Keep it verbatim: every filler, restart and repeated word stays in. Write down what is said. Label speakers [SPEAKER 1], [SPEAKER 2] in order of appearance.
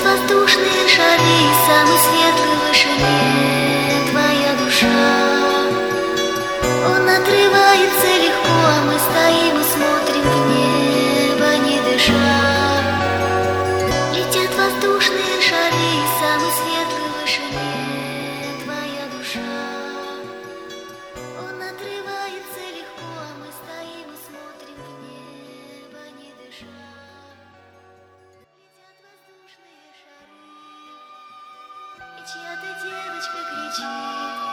[SPEAKER 1] воздушные шары, самый светлый в вышине твоя душа. Он отрывается легко, а мы стоим и смотрим в небо, не дыша. Летят воздушные шары, самый светлый в вышине твоя душа. Он отрывается легко, а мы стоим и смотрим в небо, не дыша. Летят воздушные шары, и чья-то девочка кричит.